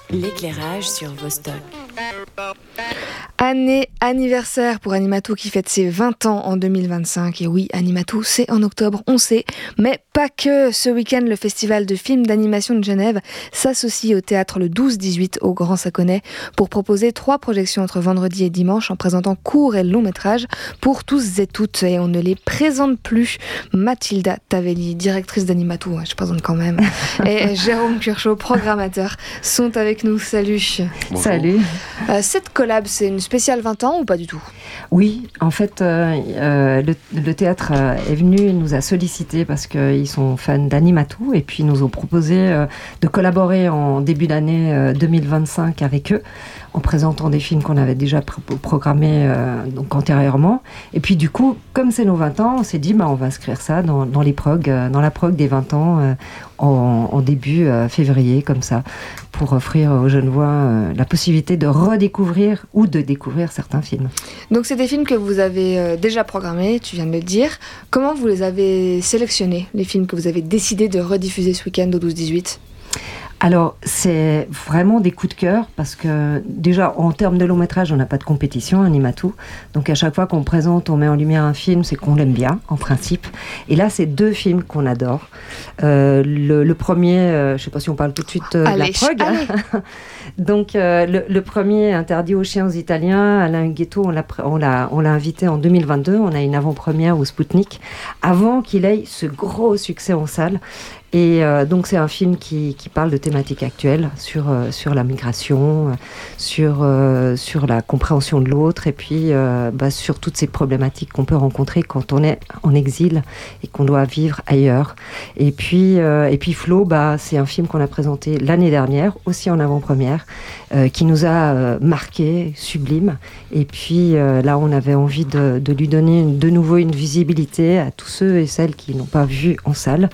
L'éclairage sur Vostok. Année anniversaire pour Animatou qui fête ses 20 ans en 2025. Et oui, Animatou, c'est en octobre, on sait. Mais pas que. Ce week-end, le Festival de films d'animation de Genève s'associe au théâtre le 12-18 au Grand Saconnet pour proposer 3 projections entre vendredi et dimanche en présentant courts et longs métrages pour tous et toutes. Et on ne les présente plus. Mathilda Tavelli, directrice d'Animatou, je présente quand même, et Jérôme Curchot, programmateur, sont avec nous. Salut. Bonjour. Salut. Cette collab, c'est une spéciale 20 ans ou pas du tout ? Oui, en fait, le théâtre est venu, nous a sollicité parce qu'ils sont fans d'Animatou et puis ils nous ont proposé de collaborer en début d'année 2025 avec eux en présentant des films qu'on avait déjà programmés donc antérieurement. Et puis du coup, comme c'est nos 20 ans, on s'est dit on va inscrire ça dans les prog, dans la prog des 20 ans en début février, comme ça, pour offrir aux Genevois la possibilité de redécouvrir ou de découvrir certains films. Donc c'est des films que vous avez déjà programmés, tu viens de le dire. Comment vous les avez sélectionnés, les films que vous avez décidé de rediffuser ce week-end au 12-18 ? Alors, c'est vraiment des coups de cœur parce que déjà, en termes de long métrage, on n'a pas de compétition, Animatou. Donc, à chaque fois qu'on présente, on met en lumière un film, c'est qu'on l'aime bien, en principe. Et là, c'est 2 films qu'on adore. Le premier, je ne sais pas si on parle tout de suite de la prog. Donc, le premier, Interdit aux chiens aux Italiens, Alain Guetto, on l'a invité en 2022. On a une avant-première au Spoutnik, avant qu'il ait ce gros succès en salle. Et donc c'est un film qui parle de thématiques actuelles sur la migration, sur la compréhension de l'autre et puis sur toutes ces problématiques qu'on peut rencontrer quand on est en exil et qu'on doit vivre ailleurs. Et puis Flo, c'est un film qu'on a présenté l'année dernière, aussi en avant-première, qui nous a marqué, sublime. Et puis là, on avait envie de lui donner de nouveau une visibilité à tous ceux et celles qui n'ont pas vu en salle.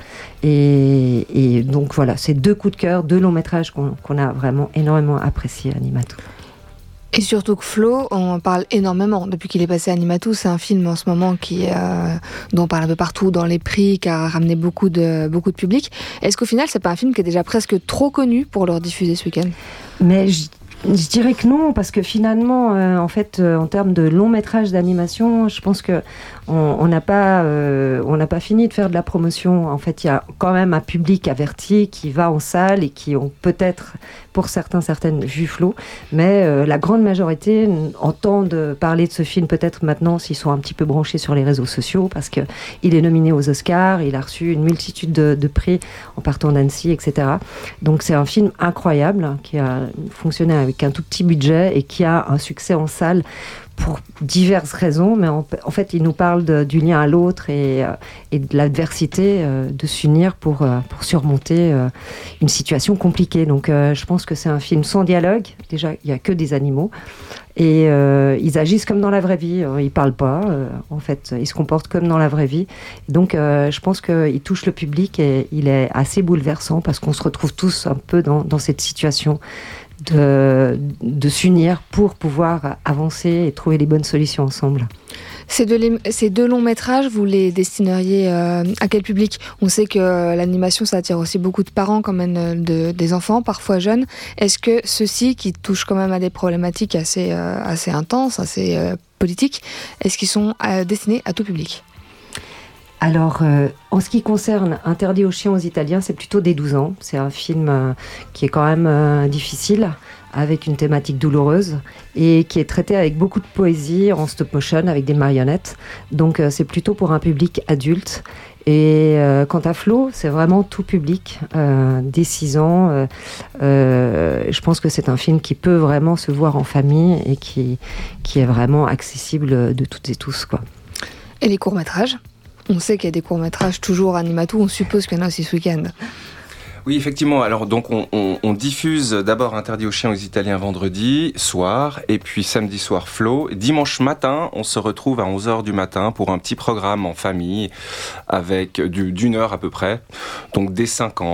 Et donc voilà, c'est 2 coups de cœur, 2 longs métrages qu'on a vraiment énormément appréciés à Animatou. Et surtout que Flo, on en parle énormément depuis qu'il est passé à Animatou. C'est un film en ce moment dont on parle un peu partout dans les prix, qui a ramené beaucoup de public. Est-ce qu'au final, c'est pas un film qui est déjà presque trop connu pour le rediffuser ce week-end ? Mais je dirais que non, parce que finalement, en fait, en termes de long métrage d'animation, je pense que on n'a pas fini de faire de la promotion. En fait, il y a quand même un public averti qui va en salle et qui ont peut-être, pour certaines, vu Flo, mais la grande majorité entendent parler de ce film peut-être maintenant s'ils sont un petit peu branchés sur les réseaux sociaux, parce que il est nominé aux Oscars, il a reçu une multitude de prix en partant d'Annecy, etc. Donc c'est un film incroyable qui a fonctionné avec un tout petit budget et qui a un succès en salle pour diverses raisons, mais en fait, il nous parle du lien à l'autre et de l'adversité, de s'unir pour surmonter une situation compliquée. Donc, je pense que c'est un film sans dialogue. Déjà, il n'y a que des animaux. Et ils agissent comme dans la vraie vie. Ils ne parlent pas. En fait, ils se comportent comme dans la vraie vie. Donc, je pense qu'il touche le public et il est assez bouleversant parce qu'on se retrouve tous un peu dans cette situation de s'unir pour pouvoir avancer et trouver les bonnes solutions ensemble. Ces 2 longs métrages, vous les destineriez à quel public ? On sait que l'animation, ça attire aussi beaucoup de parents, quand même, des enfants, parfois jeunes. Est-ce que ceux-ci, qui touchent quand même à des problématiques assez intenses, assez politiques, est-ce qu'ils sont destinés à tout public ? Alors, en ce qui concerne Interdit aux chiens aux Italiens, c'est plutôt des 12 ans. C'est un film qui est quand même difficile, avec une thématique douloureuse, et qui est traité avec beaucoup de poésie, en stop motion, avec des marionnettes. Donc, c'est plutôt pour un public adulte. Et quant à Flo, c'est vraiment tout public, dès 6 ans. Je pense que c'est un film qui peut vraiment se voir en famille et qui est vraiment accessible de toutes et tous, quoi. Et les courts-métrages ? On sait qu'il y a des courts-métrages toujours à Animatou, on suppose qu'il y en a aussi ce week-end. Oui, effectivement. Alors, donc, on diffuse d'abord Interdit aux chiens aux Italiens vendredi soir, et puis samedi soir Flo. Dimanche matin, on se retrouve à 11h du matin pour un petit programme en famille, avec d'une heure à peu près, donc dès 5 ans.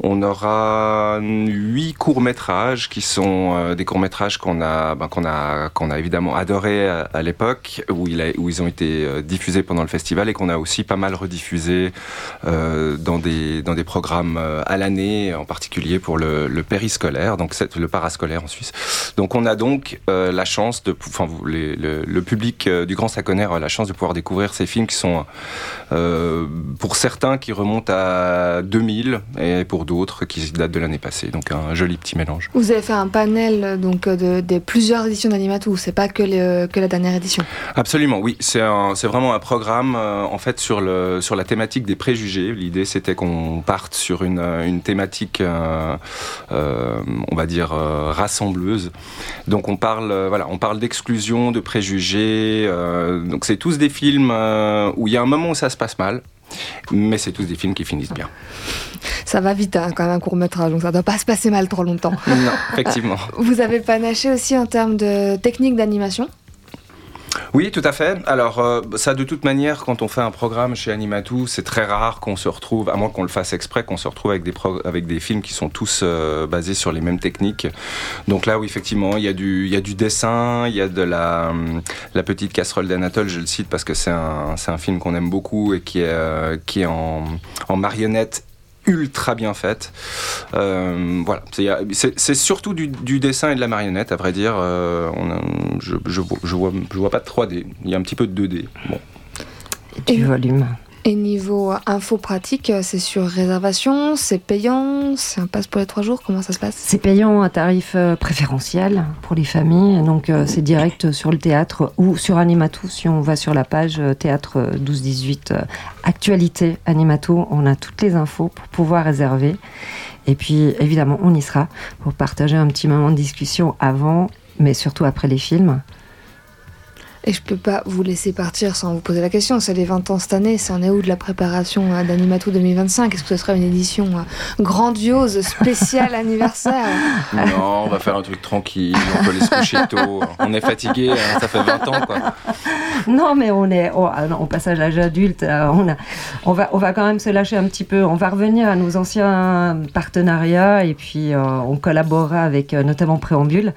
On aura 8 courts-métrages qui sont des courts-métrages qu'on a évidemment adorés à l'époque, où ils ont été diffusés pendant le festival et qu'on a aussi pas mal rediffusés dans des programmes à l'année, en particulier pour le périscolaire, donc le parascolaire en Suisse. Donc on a donc la chance le public du Grand Saconnaire a la chance de pouvoir découvrir ces films qui sont pour certains qui remontent à 2000 et pour d'autres qui datent de l'année passée. Donc un joli petit mélange. Vous avez fait un panel donc de plusieurs éditions d'Animatou, c'est pas que la dernière édition. Absolument, oui. C'est vraiment un programme en fait sur la thématique des préjugés. L'idée c'était qu'on parte sur une thématique on va dire rassembleuse. Donc on parle d'exclusion, de préjugés. Donc c'est tous des films où il y a un moment où ça se passe mal, mais c'est tous des films qui finissent bien. Ça va vite, quand même, un court-métrage, donc ça ne doit pas se passer mal trop longtemps. Non, effectivement. Vous avez panaché aussi en termes de technique d'animation ? Oui, tout à fait. Alors, ça, de toute manière, quand on fait un programme chez Animatou, c'est très rare qu'on se retrouve, à moins qu'on le fasse exprès, qu'on se retrouve avec des films qui sont tous basés sur les mêmes techniques. Donc là, oui, effectivement, il y a du dessin, il y a de la petite casserole d'Anatole, je le cite parce que c'est un film qu'on aime beaucoup et qui est en marionnette ultra bien faite. Voilà, c'est surtout du dessin et de la marionnette, à vrai dire. Je vois pas de 3D. Il y a un petit peu de 2D. Bon. Et du volume. Et niveau info pratique, c'est sur réservation, c'est payant, c'est un pass pour les 3 jours, comment ça se passe ? C'est payant à tarif préférentiel pour les familles, donc c'est direct sur le théâtre ou sur Animatou. Si on va sur la page théâtre 12-18 actualité Animatou, on a toutes les infos pour pouvoir réserver. Et puis évidemment, on y sera pour partager un petit moment de discussion avant, mais surtout après les films. Et je peux pas vous laisser partir sans vous poser la question. C'est les 20 ans cette année, ça en est où de la préparation d'Animatou 2025 ? Est-ce que ce sera une édition grandiose, spéciale anniversaire ? Non, on va faire un truc tranquille, on peut aller se coucher tôt. On est fatigué, ça fait 20 ans, quoi. Non, mais on passe à l'âge adulte, on va quand même se lâcher un petit peu. On va revenir à nos anciens partenariats et puis on collaborera avec notamment Préambule.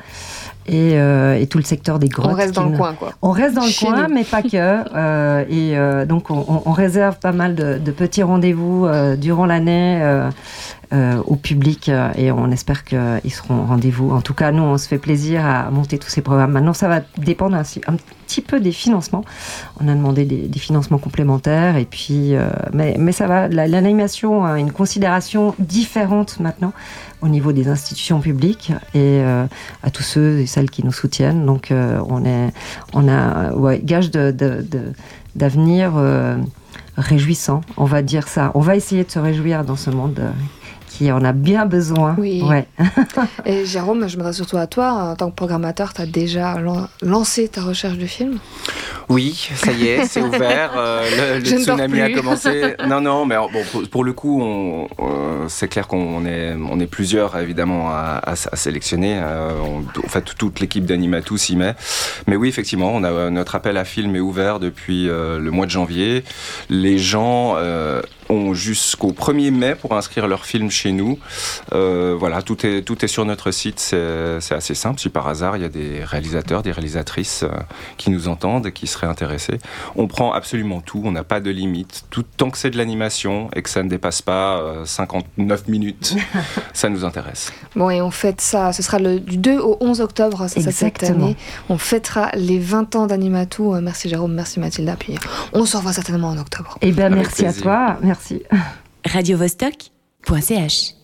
Et tout le secteur des grottes. On reste dans le coin, quoi. On reste dans le coin, mais pas que. Donc, on réserve pas mal de petits rendez-vous durant l'année au public et on espère qu'ils seront au rendez-vous. En tout cas, nous, on se fait plaisir à monter tous ces programmes. Maintenant, ça va dépendre un petit peu des financements. On a demandé des financements complémentaires et puis, mais ça va. L'animation a une considération différente maintenant au niveau des institutions publiques et à tous ceux et celles qui nous soutiennent. Donc, on a gage d'avenir réjouissant, on va dire ça. On va essayer de se réjouir dans ce monde qui en a bien besoin. Oui. Ouais. Et Jérôme, je m'adresse surtout à toi. En tant que programmateur, tu as déjà lancé ta recherche de films ? Oui, ça y est, c'est ouvert. Le tsunami a commencé. Non, mais bon, pour le coup, c'est clair qu'on est plusieurs, évidemment, à sélectionner. En fait, toute l'équipe d'Animatou s'y met. Mais oui, effectivement, notre appel à films est ouvert depuis le mois de janvier. Les gens ont jusqu'au 1er mai pour inscrire leur film chez nous. Voilà, tout est sur notre site. C'est assez simple. Si par hasard, il y a des réalisateurs, des réalisatrices qui nous entendent et qui seraient intéressés. On prend absolument tout. On n'a pas de limite. Tant que c'est de l'animation et que ça ne dépasse pas 59 minutes, ça nous intéresse. Bon, et on fête ça. Ce sera du 2 au 11 octobre, cette année. On fêtera les 20 ans d'Animatou. Merci Jérôme, merci Mathilda. Puis on se revoit certainement en octobre. Eh bien, merci à toi. Merci. radiovostok.ch